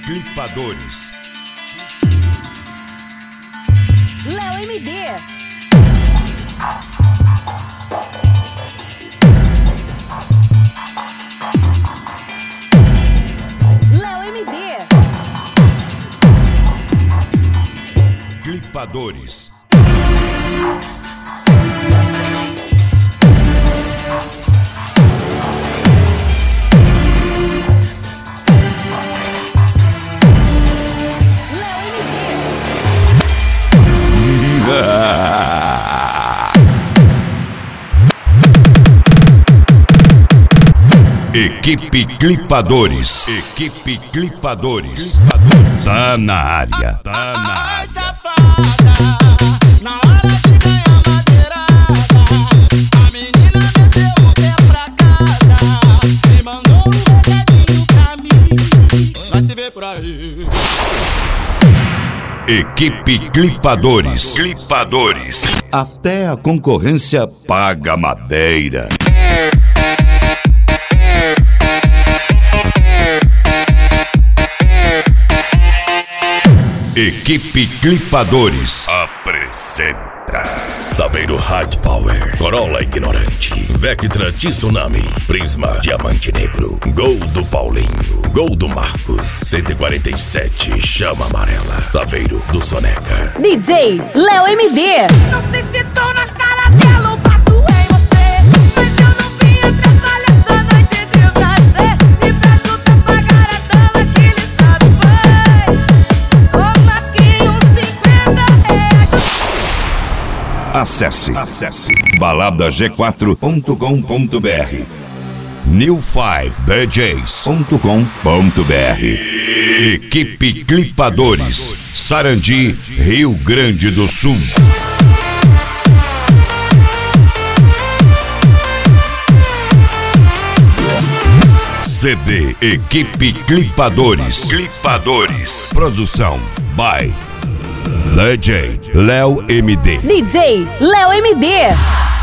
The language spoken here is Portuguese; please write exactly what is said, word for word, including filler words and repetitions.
Clipadores. Léo M D. Léo M D. Clipadores. Equipe Clipadores. Equipe Clipadores. Tá na área. Tá na área. Na hora de ganhar madeirada, a menina meteu o pé pra casa e mandou um recadinho pra mim. Vai te ver por aí. Equipe Clipadores. Clipadores. Até a concorrência paga madeira. Equipe Clipadores apresenta Saveiro Hard Power, Corolla Ignorante, Vectra Tsunami, Prisma Diamante Negro, Gol do Paulinho, Gol do Marcos, cento e quarenta e sete Chama Amarela, Saveiro do Soneca. D J Léo M D. Não sei se tô na cara dela ou bato em você, mas eu não vim atrapalhar essa noite de prazer. E pra chutar pagar a dama que lhe satisfaz. Ô Marquinho, cinquenta reais. Acesse, acesse balada g quatro ponto com ponto br, new five d js ponto com ponto br. Equipe Clipadores, Sarandi, Rio Grande do Sul. C D Equipe Clipadores. Clipadores. Produção by D J Léo M D. D J Léo M D.